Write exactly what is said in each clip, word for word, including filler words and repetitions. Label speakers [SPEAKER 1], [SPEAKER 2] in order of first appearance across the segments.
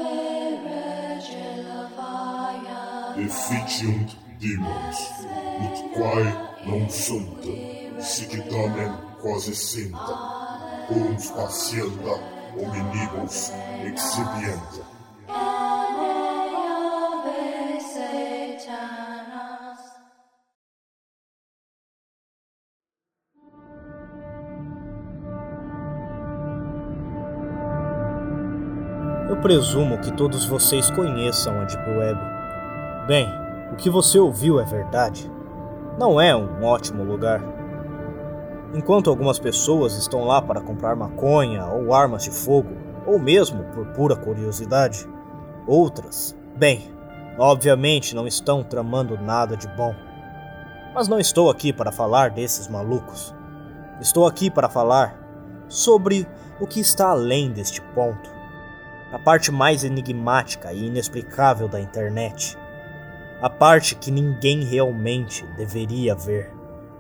[SPEAKER 1] Efficiunt demons, ut quae non sunt, sic tamen quasi sinta, uns patienta hominibus exhibienta.
[SPEAKER 2] Eu presumo que todos vocês conheçam a Deep Web. Bem, o que você ouviu é verdade. Não é um ótimo lugar. Enquanto algumas pessoas estão lá para comprar maconha ou armas de fogo, ou mesmo por pura curiosidade, outras, bem, obviamente não estão tramando nada de bom. Mas não estou aqui para falar desses malucos. Estou aqui para falar sobre o que está além deste ponto. A parte mais enigmática e inexplicável da internet. A parte que ninguém realmente deveria ver.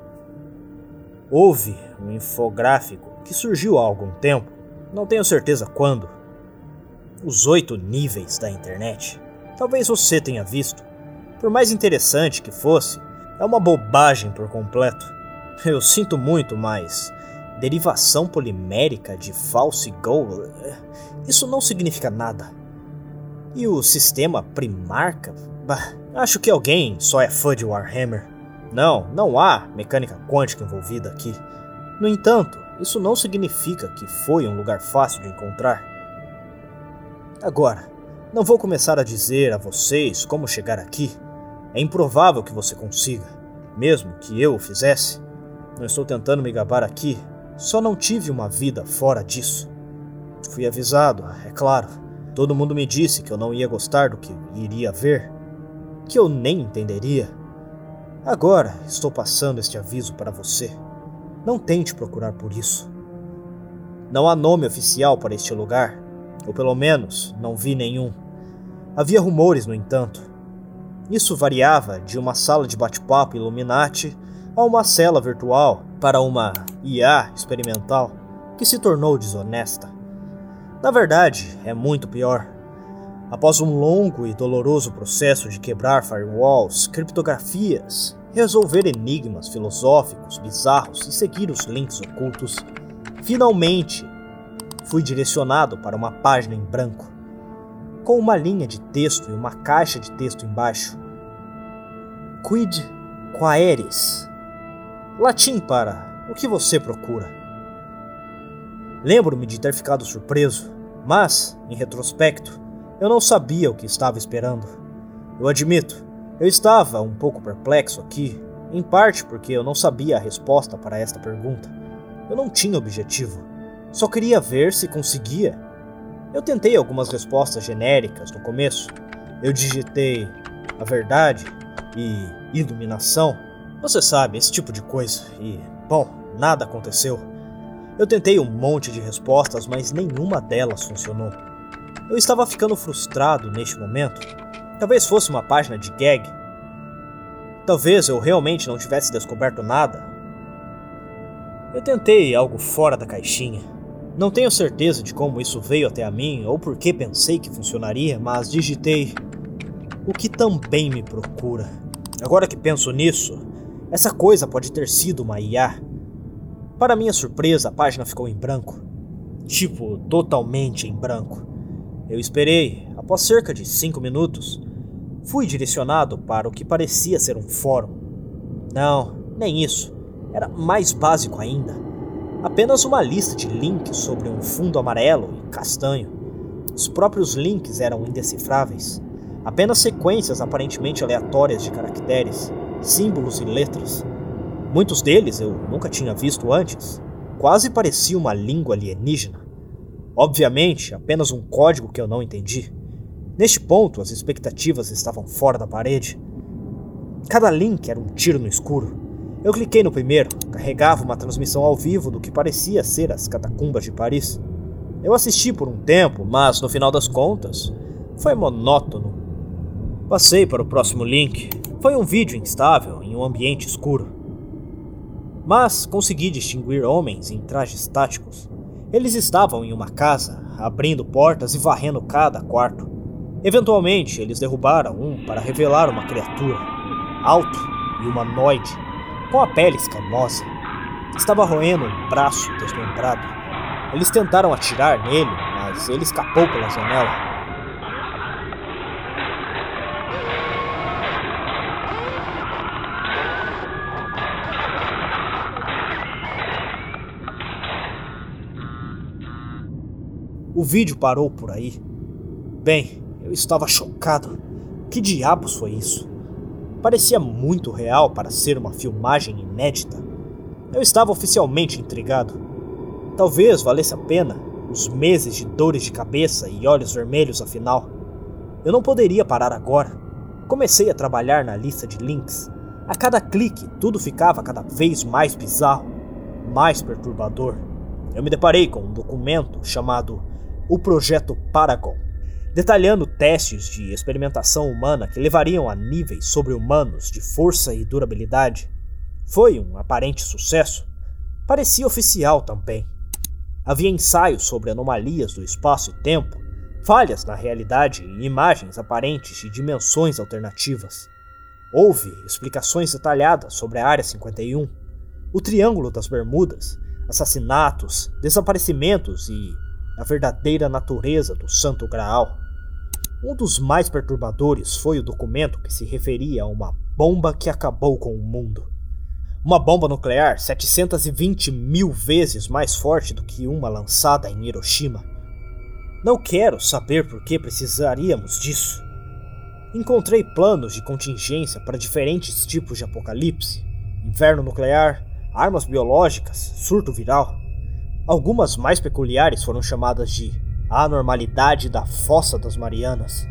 [SPEAKER 2] Houve um infográfico que surgiu há algum tempo, não tenho certeza quando. Os oito níveis da internet. Talvez você tenha visto. Por mais interessante que fosse, é uma bobagem por completo. Eu sinto muito, mas derivação polimérica de false goal, isso não significa nada. E o sistema Primarca? Bah, acho que alguém só é fã de Warhammer. Não, não há mecânica quântica envolvida aqui. No entanto, isso não significa que foi um lugar fácil de encontrar. Agora, não vou começar a dizer a vocês como chegar aqui. É improvável que você consiga, mesmo que eu o fizesse. Não estou tentando me gabar aqui, só não tive uma vida fora disso. Fui avisado, é claro. Todo mundo me disse que eu não ia gostar do que iria ver, que eu nem entenderia. Agora estou passando este aviso para você. Não tente procurar por isso. Não há nome oficial para este lugar, ou pelo menos não vi nenhum. Havia rumores, no entanto. Isso variava de uma sala de bate-papo Illuminati a uma cela virtual para uma I A experimental que se tornou desonesta. Na verdade, é muito pior. Após um longo e doloroso processo de quebrar firewalls, criptografias, resolver enigmas filosóficos bizarros e seguir os links ocultos, finalmente fui direcionado para uma página em branco, com uma linha de texto e uma caixa de texto embaixo. Quid quaeris? Latim para o que você procura. Lembro-me de ter ficado surpreso, mas, em retrospecto, eu não sabia o que estava esperando. Eu admito, eu estava um pouco perplexo aqui, em parte porque eu não sabia a resposta para esta pergunta. Eu não tinha objetivo, só queria ver se conseguia. Eu tentei algumas respostas genéricas no começo. Eu digitei a verdade e iluminação. Você sabe, esse tipo de coisa. E, bom, nada aconteceu. Eu tentei um monte de respostas, mas nenhuma delas funcionou. Eu estava ficando frustrado neste momento. Talvez fosse uma página de gag. Talvez eu realmente não tivesse descoberto nada. Eu tentei algo fora da caixinha. Não tenho certeza de como isso veio até a mim ou por que pensei que funcionaria, mas digitei o que também me procura. Agora que penso nisso, essa coisa pode ter sido uma I A. Para minha surpresa, a página ficou em branco. Tipo, totalmente em branco. Eu esperei. Após cerca de cinco minutos, fui direcionado para o que parecia ser um fórum. Não, nem isso. Era mais básico ainda. Apenas uma lista de links sobre um fundo amarelo e castanho. Os próprios links eram indecifráveis. Apenas sequências aparentemente aleatórias de caracteres, símbolos e letras. Muitos deles eu nunca tinha visto antes. Quase parecia uma língua alienígena. Obviamente, apenas um código que eu não entendi. Neste ponto, as expectativas estavam fora da parede. Cada link era um tiro no escuro. Eu cliquei no primeiro, carregava uma transmissão ao vivo do que parecia ser as catacumbas de Paris. Eu assisti por um tempo, mas no final das contas, foi monótono. Passei para o próximo link. Foi um vídeo instável em um ambiente escuro. Mas consegui distinguir homens em trajes táticos. Eles estavam em uma casa, abrindo portas e varrendo cada quarto. Eventualmente, eles derrubaram um para revelar uma criatura, alto e humanoide, com a pele escamosa. Estava roendo um braço desmembrado. Eles tentaram atirar nele, mas ele escapou pela janela. O vídeo parou por aí. Bem, eu estava chocado. Que diabos foi isso? Parecia muito real para ser uma filmagem inédita. Eu estava oficialmente intrigado. Talvez valesse a pena os meses de dores de cabeça e olhos vermelhos afinal. Eu não poderia parar agora. Comecei a trabalhar na lista de links. A cada clique, tudo ficava cada vez mais bizarro, mais perturbador. Eu me deparei com um documento chamado O Projeto Paragon, detalhando testes de experimentação humana que levariam a níveis sobre-humanos de força e durabilidade. Foi um aparente sucesso. Parecia oficial também. Havia ensaios sobre anomalias do espaço e tempo, falhas na realidade e imagens aparentes de dimensões alternativas. Houve explicações detalhadas sobre a Área cinquenta e um, o Triângulo das Bermudas, assassinatos, desaparecimentos e a verdadeira natureza do Santo Graal. Um dos mais perturbadores foi o documento que se referia a uma bomba que acabou com o mundo. Uma bomba nuclear setecentas e vinte mil vezes mais forte do que uma lançada em Hiroshima. Não quero saber por que precisaríamos disso. Encontrei planos de contingência para diferentes tipos de apocalipse: inverno nuclear, armas biológicas, surto viral. Algumas mais peculiares foram chamadas de a anormalidade da Fossa das Marianas,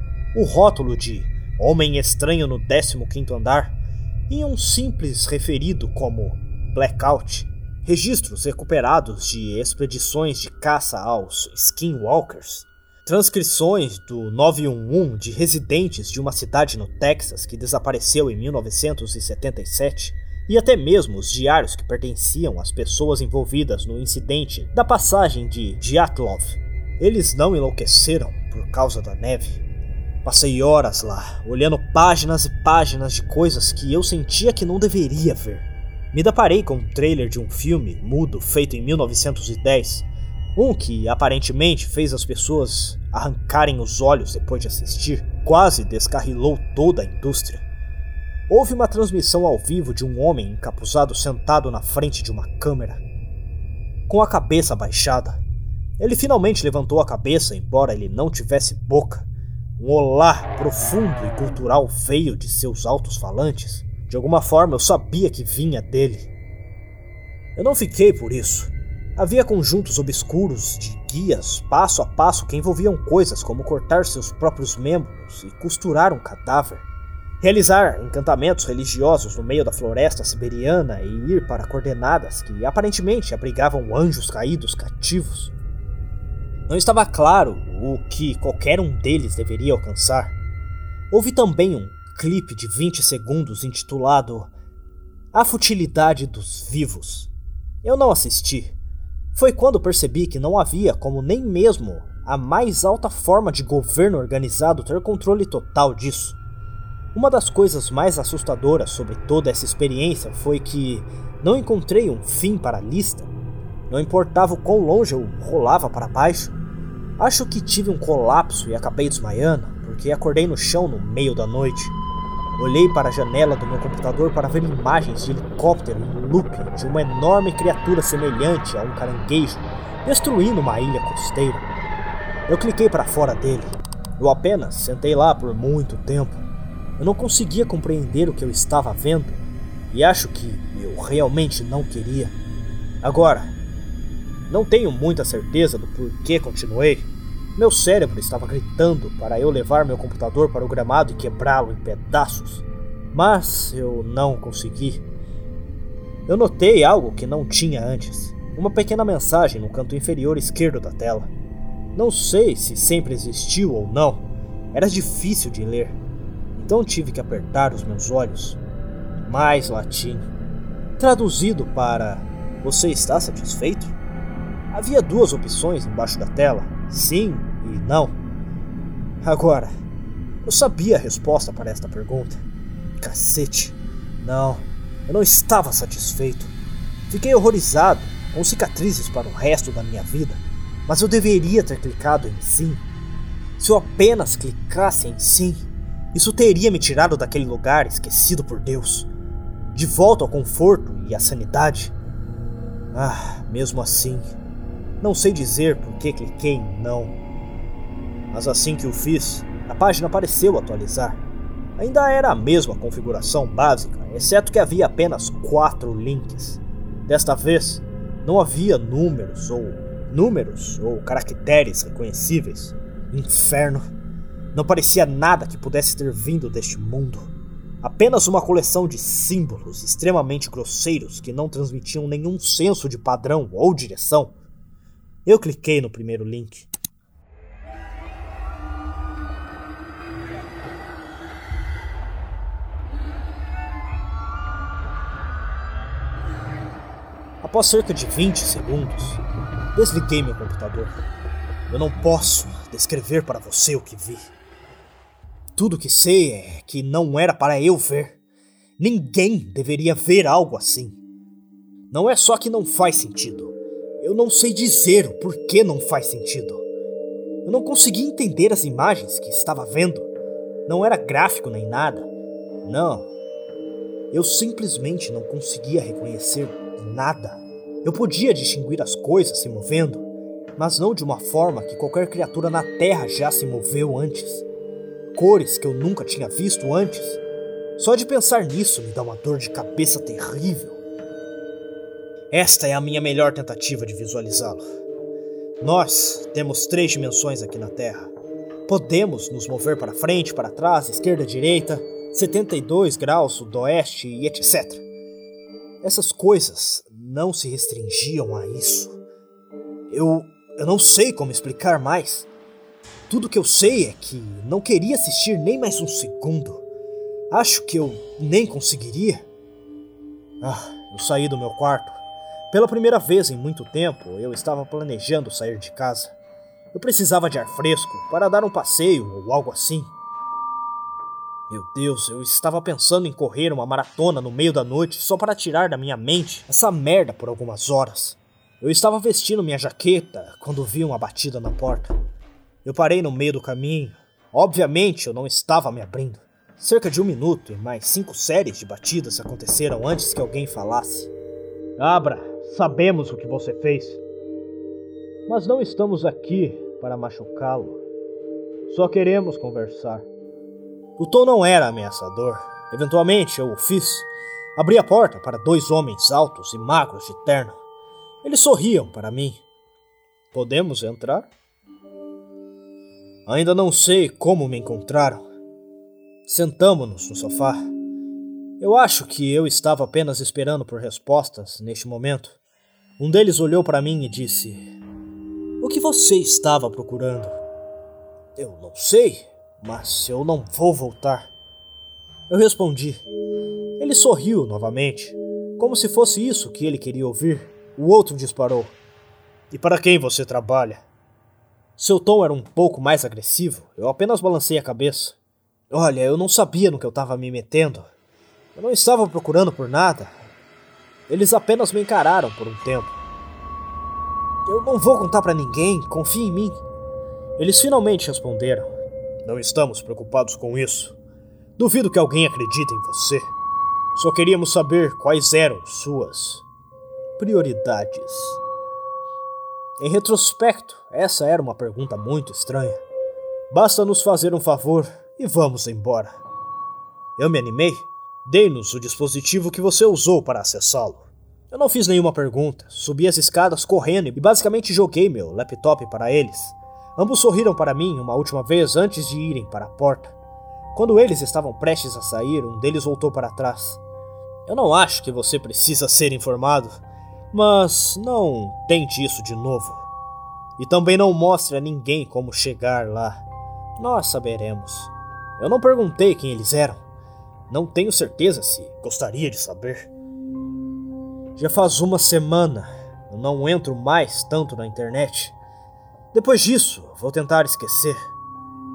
[SPEAKER 2] o rótulo de Homem Estranho no décimo quinto Andar e um simples referido como Blackout, registros recuperados de expedições de caça aos Skinwalkers, transcrições do nove um um de residentes de uma cidade no Texas que desapareceu em mil novecentos e setenta e sete, e até mesmo os diários que pertenciam às pessoas envolvidas no incidente da passagem de Dyatlov. Eles não enlouqueceram por causa da neve. Passei horas lá, olhando páginas e páginas de coisas que eu sentia que não deveria ver. Me deparei com um trailer de um filme mudo feito em mil novecentos e dez, um que aparentemente fez as pessoas arrancarem os olhos depois de assistir, quase descarrilou toda a indústria. Houve uma transmissão ao vivo de um homem encapuzado sentado na frente de uma câmera, com a cabeça baixada. Ele finalmente levantou a cabeça, embora ele não tivesse boca. Um olá profundo e cultural veio de seus altos falantes. De alguma forma eu sabia que vinha dele. Eu não fiquei por isso. Havia conjuntos obscuros de guias passo a passo que envolviam coisas como cortar seus próprios membros e costurar um cadáver, realizar encantamentos religiosos no meio da floresta siberiana e ir para coordenadas que aparentemente abrigavam anjos caídos cativos. Não estava claro o que qualquer um deles deveria alcançar. Houve também um clipe de vinte segundos intitulado A Futilidade dos Vivos. Eu não assisti. Foi quando percebi que não havia como nem mesmo a mais alta forma de governo organizado ter controle total disso. Uma das coisas mais assustadoras sobre toda essa experiência foi que não encontrei um fim para a lista. Não importava o quão longe eu rolava para baixo. Acho que tive um colapso e acabei desmaiando, porque acordei no chão no meio da noite. Olhei para a janela do meu computador para ver imagens de helicóptero em loop de uma enorme criatura semelhante a um caranguejo destruindo uma ilha costeira. Eu cliquei para fora dele. Eu apenas sentei lá por muito tempo. Eu não conseguia compreender o que eu estava vendo, e acho que eu realmente não queria. Agora, não tenho muita certeza do porquê continuei. Meu cérebro estava gritando para eu levar meu computador para o gramado e quebrá-lo em pedaços, mas eu não consegui. Eu notei algo que não tinha antes, uma pequena mensagem no canto inferior esquerdo da tela. Não sei se sempre existiu ou não, era difícil de ler, então tive que apertar os meus olhos. Mais latim, traduzido para "Você está satisfeito?" Havia duas opções embaixo da tela, sim e não. Agora, eu sabia a resposta para esta pergunta. Cacete. Não, eu não estava satisfeito. Fiquei horrorizado, com cicatrizes para o resto da minha vida. Mas eu deveria ter clicado em sim. Se eu apenas clicasse em sim, isso teria me tirado daquele lugar esquecido por Deus, de volta ao conforto e à sanidade. Ah, mesmo assim, não sei dizer por que cliquei em não. Mas assim que o fiz, a página pareceu atualizar. Ainda era a mesma configuração básica, exceto que havia apenas quatro links. Desta vez, não havia números ou números ou caracteres reconhecíveis. Inferno! Não parecia nada que pudesse ter vindo deste mundo. Apenas uma coleção de símbolos extremamente grosseiros que não transmitiam nenhum senso de padrão ou direção. Eu cliquei no primeiro link. Após cerca de vinte segundos, desliguei meu computador. Eu não posso descrever para você o que vi. Tudo que sei é que não era para eu ver. Ninguém deveria ver algo assim. Não é só que não faz sentido. Eu não sei dizer o porquê não faz sentido. Eu não consegui entender as imagens que estava vendo. Não era gráfico nem nada. Não. Eu simplesmente não conseguia reconhecer nada. Eu podia distinguir as coisas se movendo, mas não de uma forma que qualquer criatura na Terra já se moveu antes. Cores que eu nunca tinha visto antes. Só de pensar nisso me dá uma dor de cabeça terrível. Esta é a minha melhor tentativa de visualizá-lo. Nós temos três dimensões aqui na Terra. Podemos nos mover para frente, para trás, esquerda, direita, setenta e dois graus, sudoeste e etcétera. Essas coisas não se restringiam a isso. Eu, eu não sei como explicar mais. Tudo que eu sei é que não queria assistir nem mais um segundo. Acho que eu nem conseguiria. Ah, eu saí do meu quarto. Pela primeira vez em muito tempo, eu estava planejando sair de casa. Eu precisava de ar fresco para dar um passeio ou algo assim. Meu Deus, eu estava pensando em correr uma maratona no meio da noite só para tirar da minha mente essa merda por algumas horas. Eu estava vestindo minha jaqueta quando vi uma batida na porta. Eu parei no meio do caminho. Obviamente eu não estava me abrindo. Cerca de um minuto e mais cinco séries de batidas aconteceram antes que alguém falasse. Abra, sabemos o que você fez. Mas não estamos aqui para machucá-lo. Só queremos conversar. O tom não era ameaçador. Eventualmente eu o fiz. Abri a porta para dois homens altos e magros de terno. Eles sorriam para mim. Podemos entrar? Ainda não sei como me encontraram. Sentamo-nos no sofá. Eu acho que eu estava apenas esperando por respostas neste momento. Um deles olhou para mim e disse: "O que você estava procurando?" "Eu não sei, mas eu não vou voltar." Eu respondi. Ele sorriu novamente, como se fosse isso que ele queria ouvir. O outro disparou: "E para quem você trabalha?" Seu tom era um pouco mais agressivo. Eu apenas balancei a cabeça. Olha, eu não sabia no que eu estava me metendo. Eu não estava procurando por nada. Eles apenas me encararam por um tempo. Eu não vou contar para ninguém, confie em mim. Eles finalmente responderam: "Não estamos preocupados com isso. Duvido que alguém acredite em você. Só queríamos saber quais eram suas prioridades." Em retrospecto, essa era uma pergunta muito estranha. Basta nos fazer um favor e vamos embora. Eu me animei. Dê-nos o dispositivo que você usou para acessá-lo. Eu não fiz nenhuma pergunta. Subi as escadas correndo e basicamente joguei meu laptop para eles. Ambos sorriram para mim uma última vez antes de irem para a porta. Quando eles estavam prestes a sair, um deles voltou para trás. Eu não acho que você precisa ser informado, mas não tente isso de novo. E também não mostre a ninguém como chegar lá. Nós saberemos. Eu não perguntei quem eles eram. Não tenho certeza se gostaria de saber. Já faz uma semana. Eu não entro mais tanto na internet. Depois disso, vou tentar esquecer.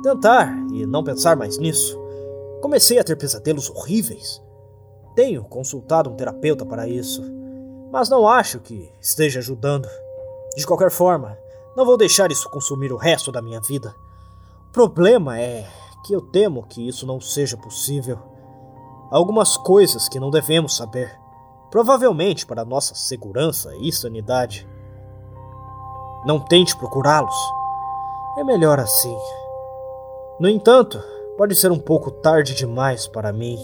[SPEAKER 2] tentar e não pensar mais nisso. Comecei a ter pesadelos horríveis. Tenho consultado um terapeuta para isso, mas não acho que esteja ajudando. De qualquer forma, não vou deixar isso consumir o resto da minha vida. O problema é que eu temo que isso não seja possível. Há algumas coisas que não devemos saber, provavelmente para nossa segurança e sanidade. Não tente procurá-los. É melhor assim. No entanto, pode ser um pouco tarde demais para mim.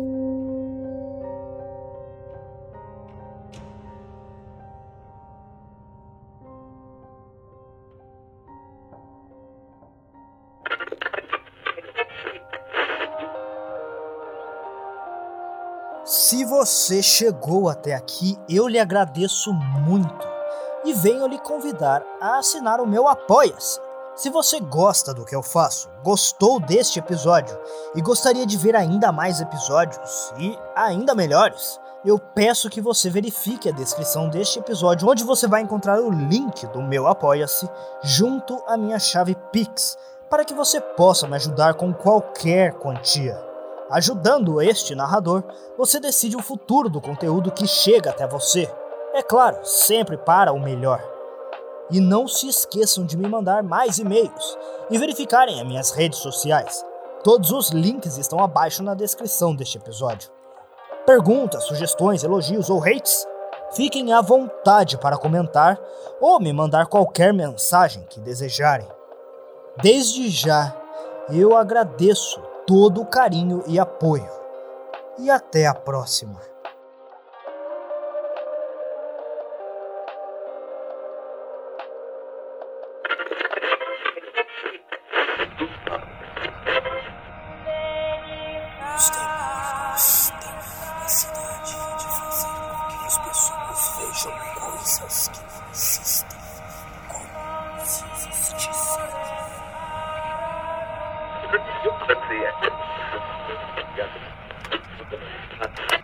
[SPEAKER 3] Se você chegou até aqui, eu lhe agradeço muito e venho lhe convidar a assinar o meu Apoia-se. Se você gosta do que eu faço, gostou deste episódio e gostaria de ver ainda mais episódios e ainda melhores, eu peço que você verifique a descrição deste episódio, onde você vai encontrar o link do meu Apoia-se junto à minha chave Pix, para que você possa me ajudar com qualquer quantia. Ajudando este narrador, você decide o futuro do conteúdo que chega até você. É claro, sempre para o melhor. E não se esqueçam de me mandar mais e-mails e verificarem as minhas redes sociais. Todos os links estão abaixo na descrição deste episódio. Perguntas, sugestões, elogios ou hates? Fiquem à vontade para comentar ou me mandar qualquer mensagem que desejarem. Desde já, eu agradeço todo o carinho e apoio. E até a próxima.
[SPEAKER 4] Os demônios têm a capacidade de fazer com que as pessoas vejam coisas que não existem, como se existissem. Let's see it.